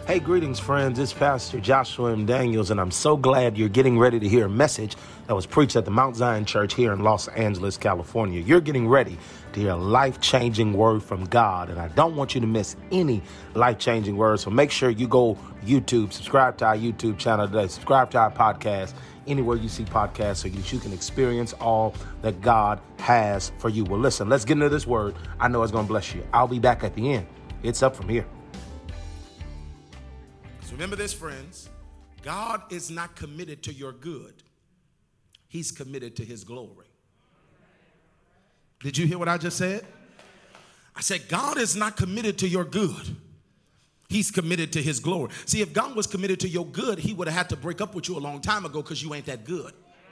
Hey, greetings, friends. It's Pastor Joshua M. Daniels, and I'm so glad you're getting ready to hear a message that was preached at the Mount Zion Church here in Los Angeles, California. You're getting ready to hear a life-changing word from God, and I don't want you to miss any life-changing words, so make sure you go YouTube, subscribe to our YouTube channel today, subscribe to our podcast, anywhere you see podcasts, so that you can experience all that God has for you. Well, listen, let's get into this word. I know it's going to bless you. I'll be back at the end. It's up from here. Remember this, friends. God is not committed to your good. He's committed to his glory. Did you hear what I just said? I said, God is not committed to your good. He's committed to his glory. See, if God was committed to your good, he would have had to break up with you a long time ago because you ain't that good.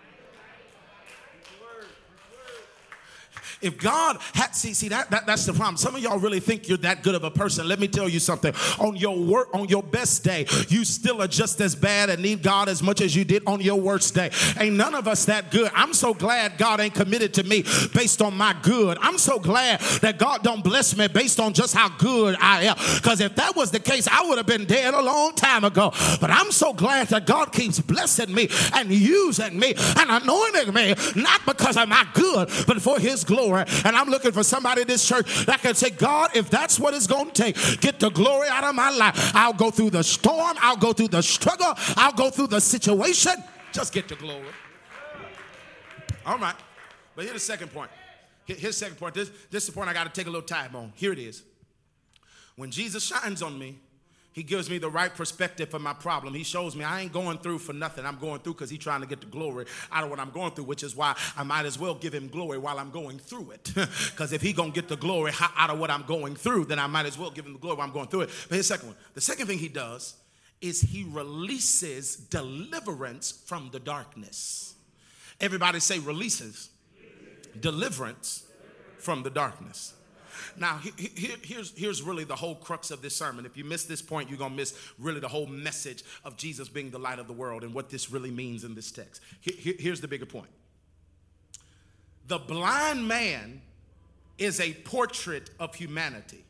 If God had, that's the problem. Some of y'all really think you're that good of a person. Let me tell you something. On your best day, you still are just as bad and need God as much as you did on your worst day. Ain't none of us that good. I'm so glad God ain't committed to me based on my good. I'm so glad that God don't bless me based on just how good I am. Because if that was the case, I would have been dead a long time ago. But I'm so glad that God keeps blessing me and using me and anointing me, not because of my good, but for his glory. And I'm looking for somebody in this church that can say, God, if that's what it's going to take, get the glory out of my life. I'll go through the storm. I'll go through the struggle. I'll go through the situation. Just get the glory. All right. But here's the second point. Here's the second point. This is the point I got to take a little time on. Here it is. When Jesus shines on me, he gives me the right perspective for my problem. He shows me I ain't going through for nothing. I'm going through because he's trying to get the glory out of what I'm going through, which is why I might as well give him glory while I'm going through it. Because if he going to get the glory out of what I'm going through, then I might as well give him the glory while I'm going through it. But here's the second one. The second thing he does is he releases deliverance from the darkness. Everybody say releases deliverance from the darkness. Now, here's really the whole crux of this sermon. If you miss this point, you're going to miss really the whole message of Jesus being the light of the world and what this really means in this text. Here's the bigger point. The blind man is a portrait of humanity.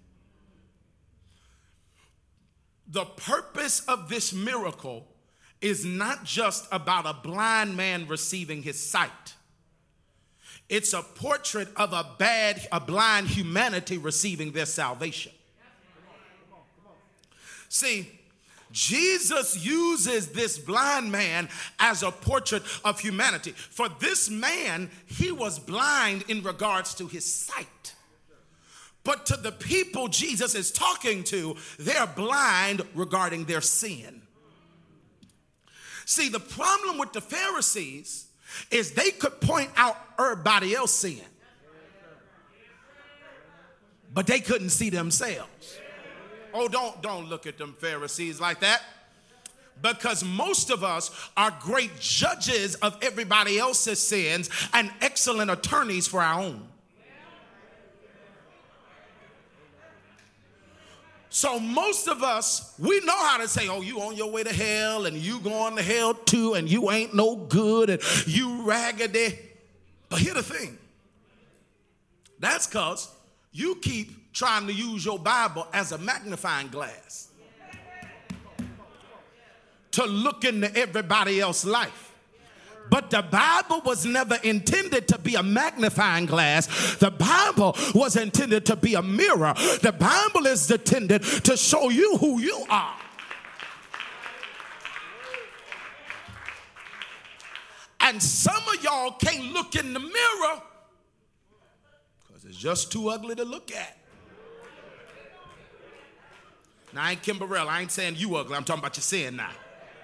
The purpose of this miracle is not just about a blind man receiving his sight. It's a portrait of a blind humanity receiving their salvation. See, Jesus uses this blind man as a portrait of humanity. For this man, he was blind in regards to his sight. But to the people Jesus is talking to, they're blind regarding their sin. See, the problem with the Pharisees is they could point out everybody else's sin, but they couldn't see themselves. Oh, don't look at them Pharisees like that, because most of us are great judges of everybody else's sins and excellent attorneys for our own. So most of us, we know how to say, oh, you on your way to hell and you going to hell too and you ain't no good and you raggedy. But here's the thing. That's because you keep trying to use your Bible as a magnifying glass to look into everybody else's life. But the Bible was never intended to be a magnifying glass. The Bible was intended to be a mirror. The Bible is intended to show you who you are. And some of y'all can't look in the mirror because it's just too ugly to look at. Now, I ain't Kim Burrell. I ain't saying you ugly. I'm talking about your sin now.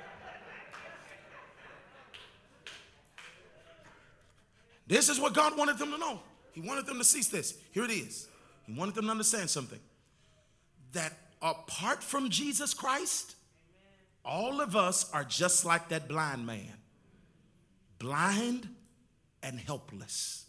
This is what God wanted them to know. He wanted them to see this. Here it is. He wanted them to understand something. That apart from Jesus Christ, all of us are just like that blind man. Blind and helpless.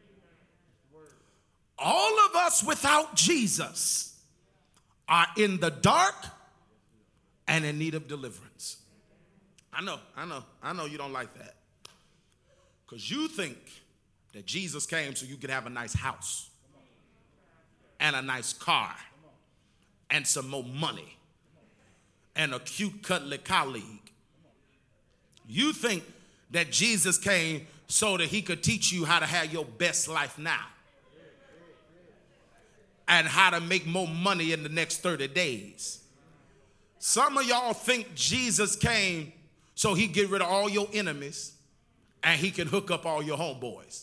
All of us without Jesus are in the dark and in need of deliverance. I know you don't like that. Because you think that Jesus came so you could have a nice house and a nice car and some more money and a cute cuddly colleague. You think that Jesus came so that he could teach you how to have your best life now and how to make more money in the next 30 days. Some of y'all think Jesus came so he get rid of all your enemies and he can hook up all your homeboys.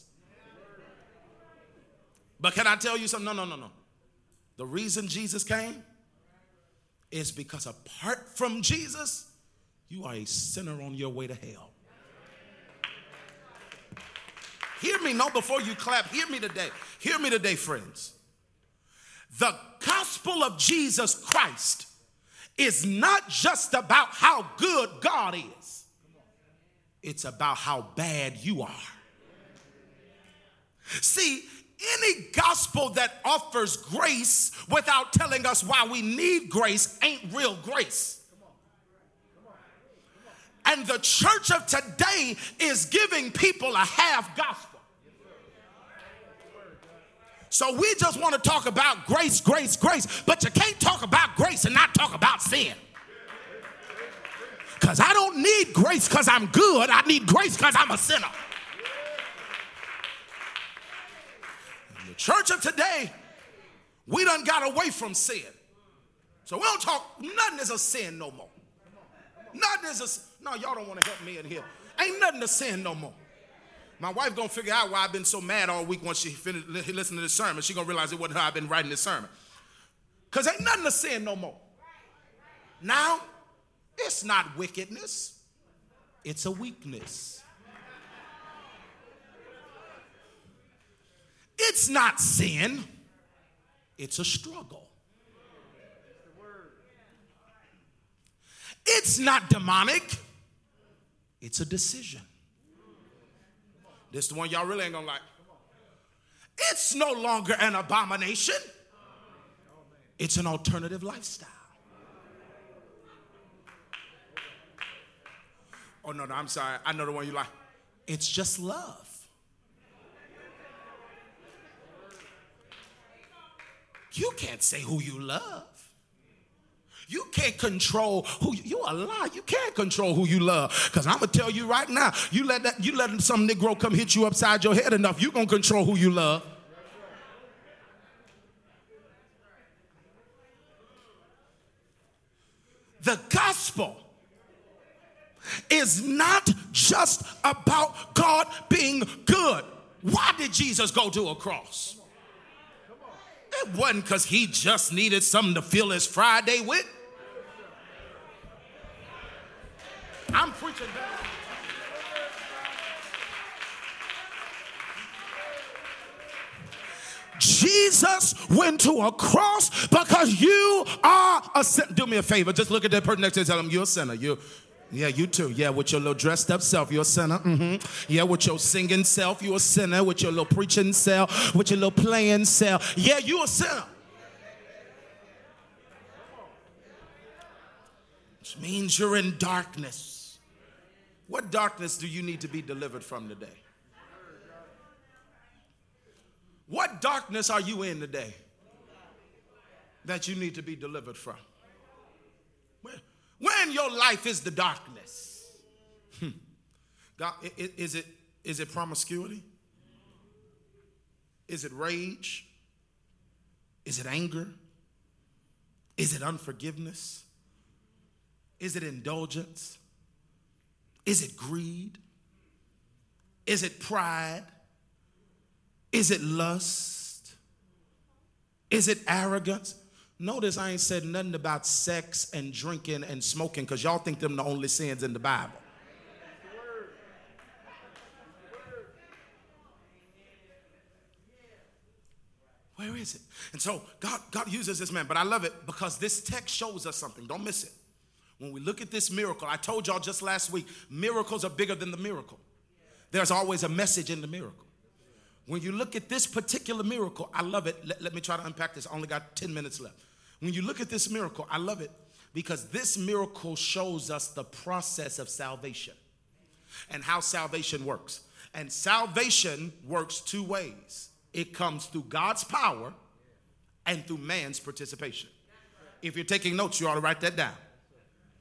But can I tell you something? No. The reason Jesus came is because apart from Jesus, you are a sinner on your way to hell. Hear me, no, before you clap. Hear me today. Hear me today, friends. The gospel of Jesus Christ is not just about how good God is. It's about how bad you are. See, any gospel that offers grace without telling us why we need grace ain't real grace. And the church of today is giving people a half gospel. So we just want to talk about grace, but you can't talk about grace and not talk about sin. Because I don't need grace because I'm good. I need grace because I'm a sinner. In the church of today, we done got away from sin. So we don't talk, nothing is a sin no more. Nothing is a, no, y'all don't want to help me in here. Ain't nothing to sin no more. My wife gonna figure out why I've been so mad all week once she finished listening to this sermon. She gonna realize it wasn't her I've been writing this sermon. Because ain't nothing to sin no more. Now, it's not wickedness. It's a weakness. It's not sin. It's a struggle. It's not demonic. It's a decision. This is the one y'all really ain't gonna like. It's no longer an abomination. It's an alternative lifestyle. Oh, no, I'm sorry. I know the one you like. It's just love. You can't say who you love. You can't control who you a lie. You can't control who you love. Because I'm going to tell you right now, you let some Negro come hit you upside your head enough, you're going to control who you love. The gospel is not just about God being good. Why did Jesus go to a cross? It wasn't because he just needed something to fill his Friday with. I'm preaching that. Jesus went to a cross because you are a sinner. Do me a favor. Just look at that person next to you and tell them you're a sinner. Yeah, you too. Yeah, with your little dressed up self, you're a sinner. Yeah, with your singing self, you're a sinner. With your little preaching self, with your little playing self. Yeah, you're a sinner. Which means you're in darkness. What darkness do you need to be delivered from today? What darkness are you in today that you need to be delivered from? Where in your life is the darkness? God, is it promiscuity? Is it rage? Is it anger? Is it unforgiveness? Is it indulgence? Is it greed? Is it pride? Is it lust? Is it arrogance? Notice I ain't said nothing about sex and drinking and smoking because y'all think them the only sins in the Bible. Where is it? And so God uses this man, but I love it because this text shows us something. Don't miss it. When we look at this miracle, I told y'all just last week, miracles are bigger than the miracle. There's always a message in the miracle. When you look at this particular miracle, I love it. Let me try to unpack this. I only got 10 minutes left. When you look at this miracle, I love it because this miracle shows us the process of salvation and how salvation works. And salvation works two ways. It comes through God's power and through man's participation. If you're taking notes, you ought to write that down.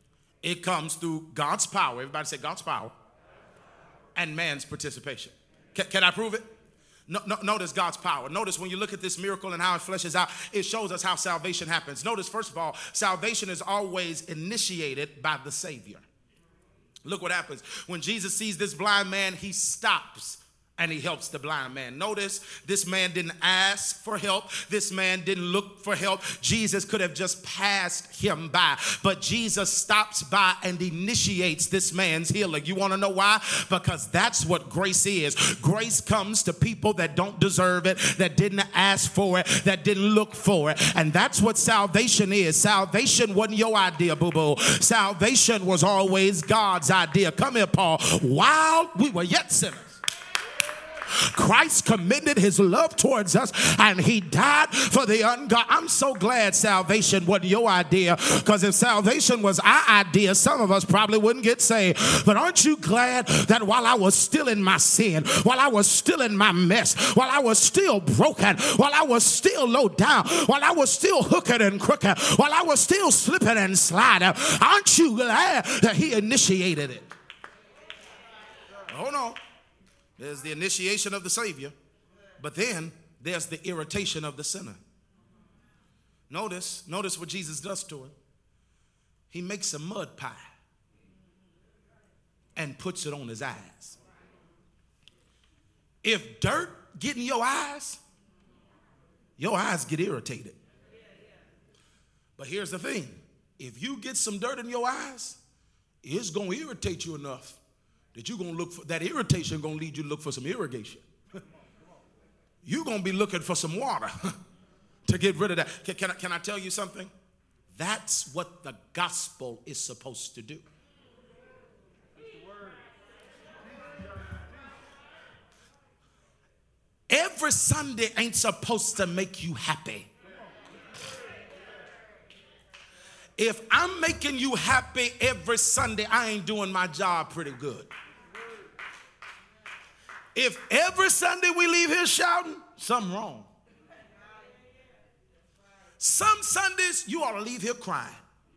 It comes through God's power. Everybody say God's power and man's participation. Can I prove it? No, notice God's power. Notice when you look at this miracle and how it fleshes out, it shows us how salvation happens. Notice, first of all, salvation is always initiated by the Savior. Look what happens. When Jesus sees this blind man, he stops and he helps the blind man. Notice this man didn't ask for help. This man didn't look for help. Jesus could have just passed him by. But Jesus stops by and initiates this man's healing. You want to know why? Because that's what grace is. Grace comes to people that don't deserve it, that didn't ask for it, that didn't look for it. And that's what salvation is. Salvation wasn't your idea, boo-boo. Salvation was always God's idea. Come here, Paul. While we were yet sinners, Christ commended his love towards us and he died for the ungodly. I'm so glad salvation wasn't your idea, because if salvation was our idea, some of us probably wouldn't get saved. But aren't you glad that while I was still in my sin, while I was still in my mess, while I was still broken, while I was still low down, while I was still hooked and crooked, while I was still slipping and sliding, aren't you glad that he initiated it? Hold on. There's the initiation of the Savior, but then there's the irritation of the sinner. Notice what Jesus does to him. He makes a mud pie and puts it on his eyes. If dirt get in your eyes get irritated. But here's the thing. If you get some dirt in your eyes, it's going to irritate you enough that you're going to look for, that irritation going to lead you to look for some irrigation. You're going to be looking for some water to get rid of that. Can I tell you something? That's what the gospel is supposed to do. Every Sunday ain't supposed to make you happy. If I'm making you happy every Sunday, I ain't doing my job pretty good. If every Sunday we leave here shouting, something wrong. Some Sundays you ought to leave here crying.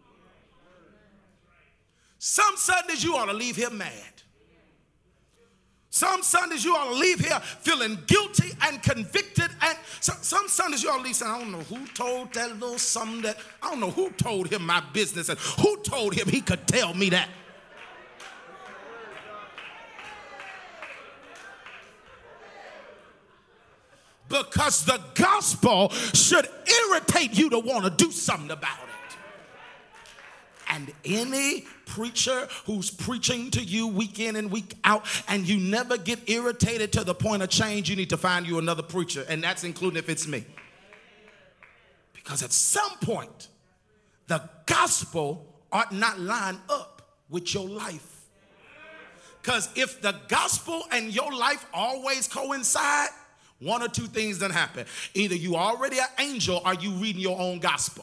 Some Sundays you ought to leave here mad. Some Sundays you ought to leave here feeling guilty and convicted. And some Sundays you ought to leave saying, I don't know who told that little something that, I don't know who told him my business and who told him he could tell me that. Because the gospel should irritate you to want to do something about it. And any preacher who's preaching to you week in and week out and you never get irritated to the point of change, you need to find you another preacher. And that's including if it's me. Because at some point, the gospel ought not line up with your life. Because if the gospel and your life always coincide, one or two things done happen. Either you already an angel or you reading your own gospel.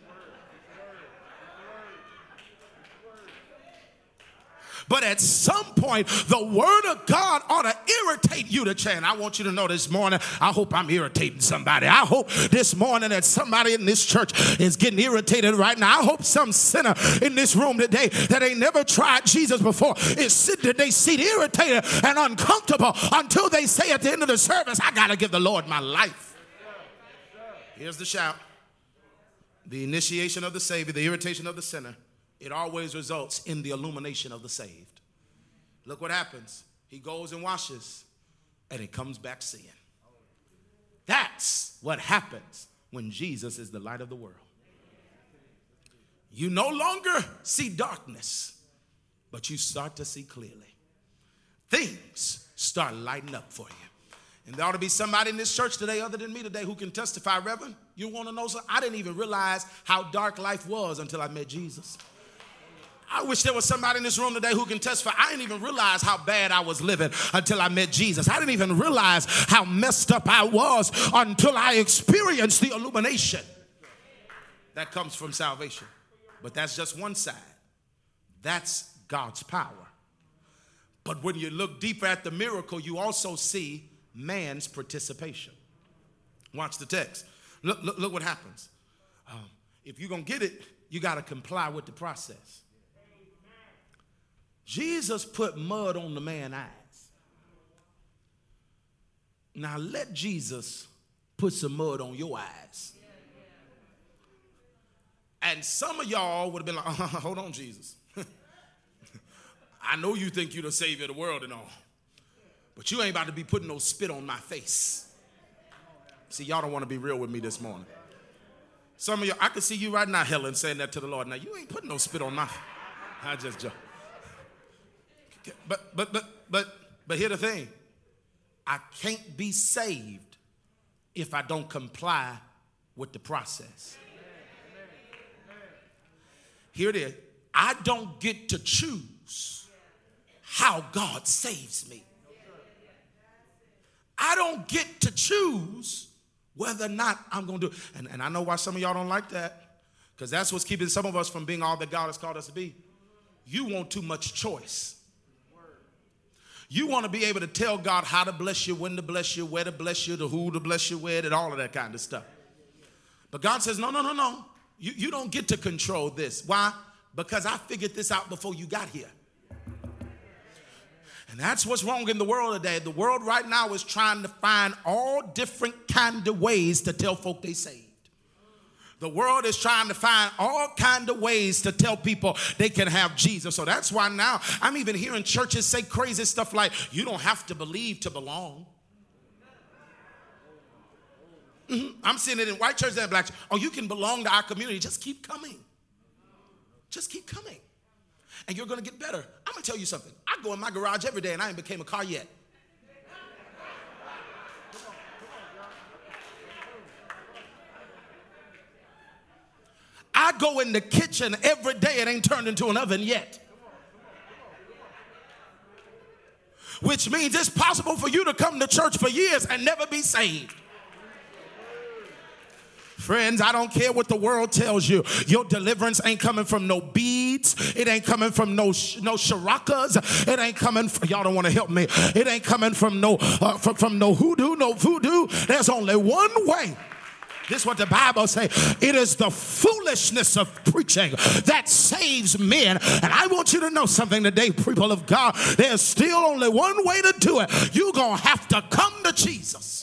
But at some point, the word of God ought to irritate you to change. I want you to know this morning, I hope I'm irritating somebody. I hope this morning that somebody in this church is getting irritated right now. I hope some sinner in this room today that ain't never tried Jesus before is sitting today, seat irritated and uncomfortable until they say at the end of the service, I got to give the Lord my life. Here's the shout. The initiation of the Savior, the irritation of the sinner. It always results in the illumination of the saved. Look what happens. He goes and washes, and he comes back seeing. That's what happens when Jesus is the light of the world. You no longer see darkness, but you start to see clearly. Things start lighting up for you. And there ought to be somebody in this church today other than me today who can testify, Reverend, you want to know something? I didn't even realize how dark life was until I met Jesus. I wish there was somebody in this room today who can testify. I didn't even realize how bad I was living until I met Jesus. I didn't even realize how messed up I was until I experienced the illumination that comes from salvation. But that's just one side. That's God's power. But when you look deeper at the miracle, you also see man's participation. Watch the text. Look what happens. If you're going to get it, you got to comply with the process. Jesus put mud on the man's eyes. Now let Jesus put some mud on your eyes. And some of y'all would have been like, hold on, Jesus. I know you think you're the savior of the world and all, but you ain't about to be putting no spit on my face. See, y'all don't want to be real with me this morning. Some of y'all, I can see you right now, Helen, saying that to the Lord. Now, you ain't putting no spit on my face. I just joke. But here's the thing. I can't be saved if I don't comply with the process. Here it is. I don't get to choose how God saves me. I don't get to choose whether or not I'm going to do it. And I know why some of y'all don't like that, because that's what's keeping some of us from being all that God has called us to be. You want too much choice. You want to be able to tell God how to bless you, when to bless you, where to bless you, the who to bless you with, and all of that kind of stuff. But God says, no. You don't get to control this. Why? Because I figured this out before you got here. And that's what's wrong in the world today. The world right now is trying to find all different kind of ways to tell folk they saved. The world is trying to find all kind of ways to tell people they can have Jesus. So that's why now I'm even hearing churches say crazy stuff like, you don't have to believe to belong. I'm seeing it in white churches and black churches. Oh, you can belong to our community. Just keep coming. Just keep coming. And you're going to get better. I'm going to tell you something. I go in my garage every day and I ain't became a car yet. I go in the kitchen every day, it ain't turned into an oven yet. Which means it's possible for you to come to church for years and never be saved. Friends, I don't care what the world tells you. Your deliverance ain't coming from no beads. It ain't coming from no sharakas. It ain't coming from, y'all don't want to help me. It ain't coming from no hoodoo, no voodoo. There's only one way. This is what the Bible says. It is the foolishness of preaching that saves men. And I want you to know something today, people of God. There's still only one way to do it. You're going to have to come to Jesus.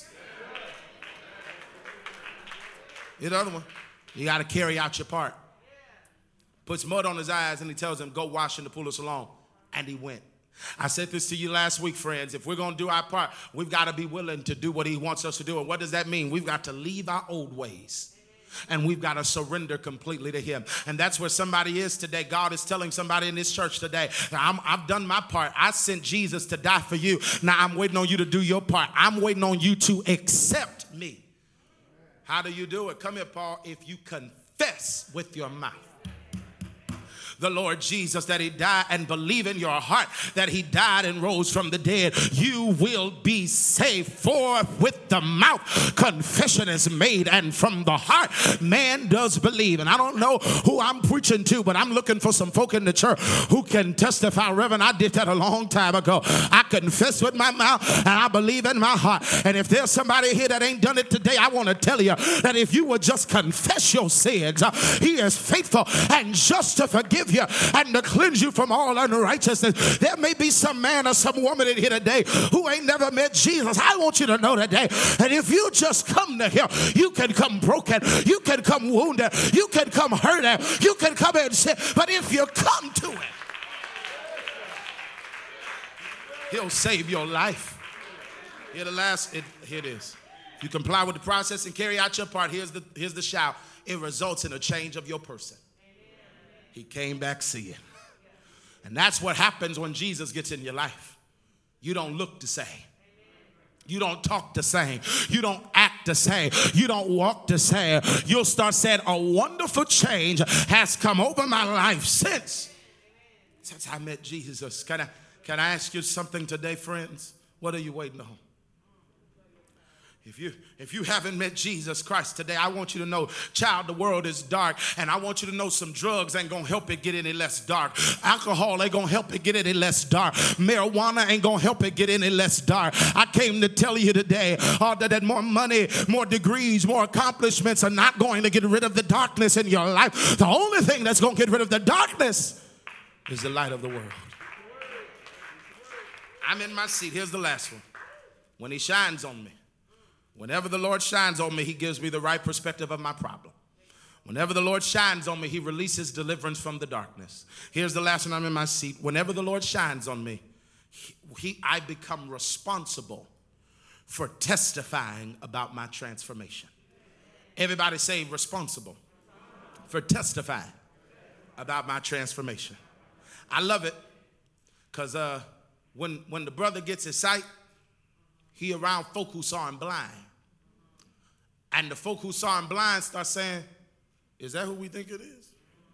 The other one, you got to carry out your part. Puts mud on his eyes and he tells him, go wash in the pool of Siloam. And he went. I said this to you last week, friends. If we're going to do our part, we've got to be willing to do what he wants us to do. And what does that mean? We've got to leave our old ways. And we've got to surrender completely to him. And that's where somebody is today. God is telling somebody in this church today, I've done my part. I sent Jesus to die for you. Now I'm waiting on you to do your part. I'm waiting on you to accept me. How do you do it? Come here, Paul. If you confess with your mouth the Lord Jesus, that he died, and believe in your heart that he died and rose from the dead, you will be saved. For with the mouth confession is made, and from the heart man does believe. And I don't know who I'm preaching to, but I'm looking for some folk in the church who can testify. Reverend, I did that a long time ago. I confess with my mouth and I believe in my heart. And if there's somebody here that ain't done it today, I want to tell you that if you would just confess your sins, he is faithful and just to forgive you and to cleanse you from all unrighteousness. There may be some man or some woman in here today who ain't never met Jesus. I want you to know today that if you just come to him, you can come broken, you can come wounded, you can come hurting, you can come in sick, but if you come to him, he'll save your life. Here it is. You comply with the process and carry out your part. Here's the shout. It results in a change of your person. He came back seeing. And that's what happens when Jesus gets in your life. You don't look the same. You don't talk the same. You don't act the same. You don't walk the same. You'll start saying, a wonderful change has come over my life since I met Jesus. Can I ask you something today, friends? What are you waiting on? If you haven't met Jesus Christ today, I want you to know, child, the world is dark, and I want you to know some drugs ain't gonna help it get any less dark. Alcohol ain't gonna help it get any less dark. Marijuana ain't gonna help it get any less dark. I came to tell you today that more money, more degrees, more accomplishments are not going to get rid of the darkness in your life. The only thing that's gonna get rid of the darkness is the light of the world. I'm in my seat. Here's the last one. When he shines on me. Whenever the Lord shines on me, he gives me the right perspective of my problem. Whenever the Lord shines on me, he releases deliverance from the darkness. Here's the last one. I'm in my seat. Whenever the Lord shines on me, I become responsible for testifying about my transformation. Everybody say responsible for testifying about my transformation. I love it because when the brother gets his sight, he around folk who saw him blind. And the folk who saw him blind start saying, is that who we think it is?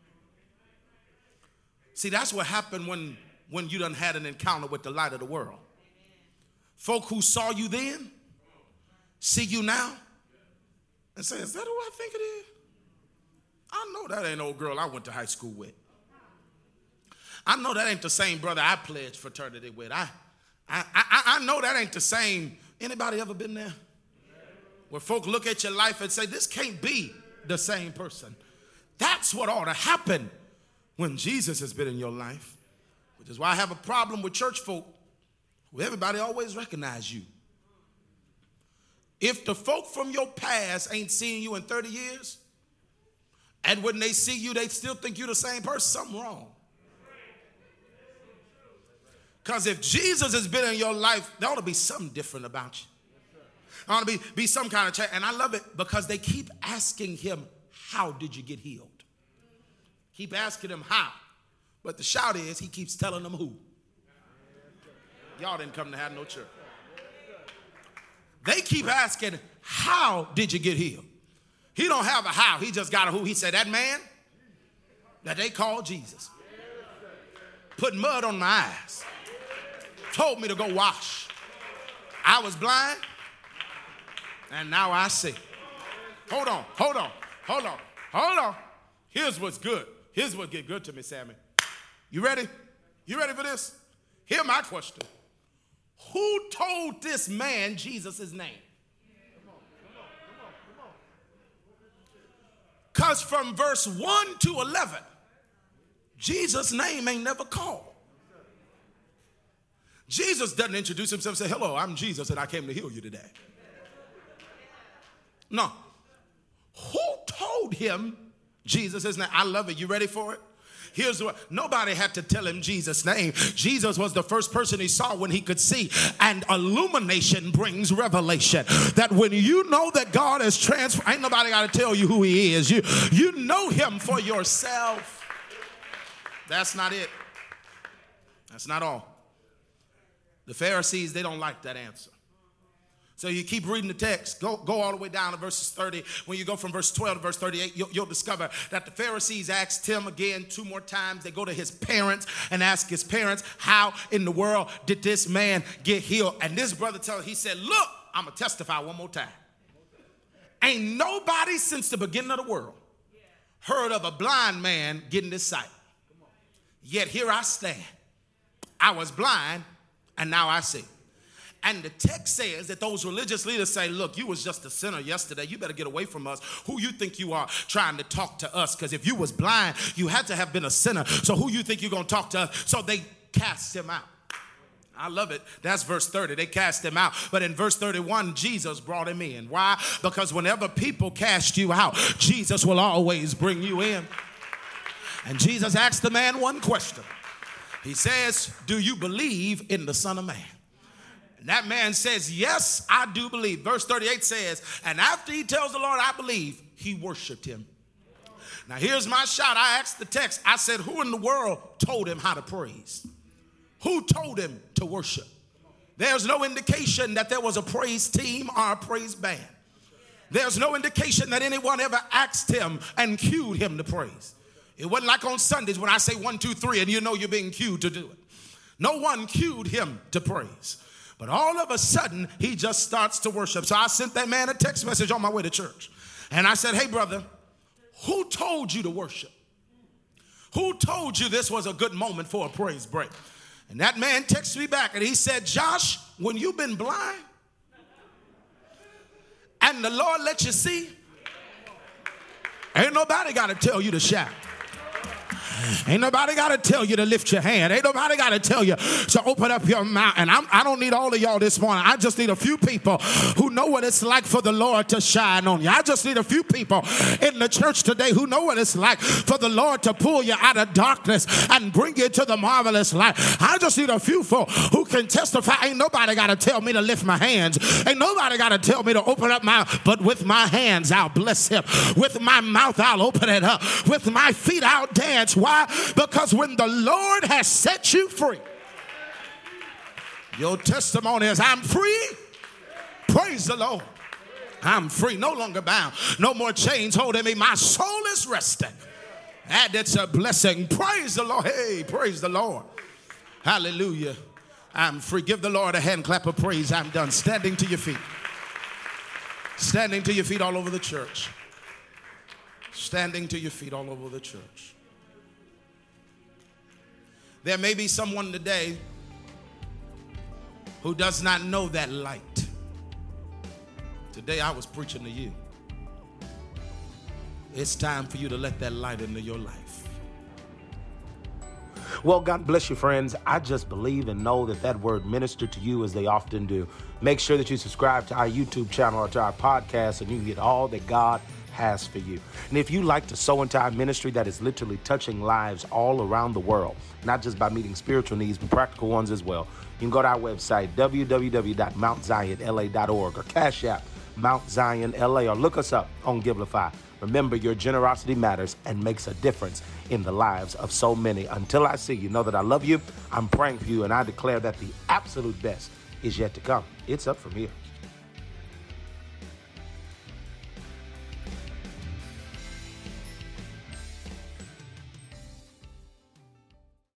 See, that's what happened when you done had an encounter with the light of the world. Folk who saw you then, see you now, and say, is that who I think it is? I know that ain't old girl I went to high school with. I know that ain't the same brother I pledged fraternity with. I know that ain't the same. Anybody ever been there? Where folk look at your life and say, this can't be the same person. That's what ought to happen when Jesus has been in your life, which is why I have a problem with church folk where everybody always recognize you. If the folk from your past ain't seen you in 30 years, and when they see you, they still think you're the same person, something wrong. Because if Jesus has been in your life, there ought to be something different about you. There ought to be some kind of change. And I love it because they keep asking him, how did you get healed? Keep asking him how. But the shout is, he keeps telling them who. Y'all didn't come to have no church. They keep asking, how did you get healed? He don't have a how. He just got a who. He said, that man that they called Jesus put mud on my eyes, told me to go wash. I was blind, and now I see. Hold on. Here's what's good. Here's what get good to me, Sammy. You ready? You ready for this? Here's my question. Who told this man Jesus' name? Because from verse 1 to 11, Jesus' name ain't never called. Jesus doesn't introduce himself and say, hello, I'm Jesus and I came to heal you today. No. Who told him Jesus' name? I love it. You ready for it? Here's what, nobody had to tell him Jesus' name. Jesus was the first person he saw when he could see. And illumination brings revelation. That when you know that God has transformed, ain't nobody got to tell you who he is. You know him for yourself. That's not it. That's not all. The Pharisees, they don't like that answer. So you keep reading the text. Go all the way down to verses 30. When you go from verse 12 to verse 38, you'll discover that the Pharisees asked him again 2 more times. They go to his parents and ask his parents, how in the world did this man get healed? And this brother he said, look, I'm going to testify one more time. Ain't nobody since the beginning of the world heard of a blind man getting his sight. Yet here I stand. I was blind and now I see. And the text says that those religious leaders say, look, you was just a sinner yesterday. You better get away from us. Who you think you are trying to talk to us? Because if you was blind, you had to have been a sinner. So who you think you're going to talk to us? So they cast him out. I love it. That's verse 30. They cast him out. But in verse 31, Jesus brought him in. Why? Because whenever people cast you out, Jesus will always bring you in. And Jesus asked the man one question. He says, do you believe in the Son of Man? And that man says, yes, I do believe. Verse 38 says, and after he tells the Lord, I believe, he worshiped him. Now here's my shout. I asked the text. I said, who in the world told him how to praise? Who told him to worship? There's no indication that there was a praise team or a praise band. There's no indication that anyone ever asked him and cued him to praise. It wasn't like on Sundays when I say 1, 2, 3 and you know you're being cued to do it. No one cued him to praise. But all of a sudden, he just starts to worship. So I sent that man a text message on my way to church. And I said, hey, brother, who told you to worship? Who told you this was a good moment for a praise break? And that man texted me back and he said, Josh, when you've been blind and the Lord let you see, ain't nobody got to tell you to shout. Ain't nobody got to tell you to lift your hand. Ain't nobody got to tell you to open up your mouth. And I don't need all of y'all this morning. I just need a few people who know what it's like for the Lord to shine on you. I just need a few people in the church today who know what it's like for the Lord to pull you out of darkness and bring you to the marvelous light. I just need a few folk who can testify. Ain't nobody got to tell me to lift my hands. Ain't nobody got to tell me to open up my, but with my hands I'll bless him. With my mouth I'll open it up. With my feet I'll dance. Why? Because when the Lord has set you free, your testimony is, I'm free. Praise the Lord. I'm free, no longer bound. No more chains holding me. My soul is resting. And it's a blessing. Praise the Lord. Hey, praise the Lord. Hallelujah. I'm free. Give the Lord a hand clap of praise. I'm done. Standing to your feet. Standing to your feet all over the church. Standing to your feet all over the church. There may be someone today who does not know that light. Today I was preaching to you. It's time for you to let that light into your life. Well, God bless you, friends. I just believe and know that word ministered to you as they often do. Make sure that you subscribe to our YouTube channel or to our podcast, and you get all that God has for you. And if you like to sow into our ministry that is literally touching lives all around the world, not just by meeting spiritual needs, but practical ones as well, you can go to our website, www.mountzionla.org, or Cash App, Mount Zion LA, or look us up on Givelify. Remember, your generosity matters and makes a difference in the lives of so many. Until I see you, know that I love you, I'm praying for you, and I declare that the absolute best is yet to come. It's up from here.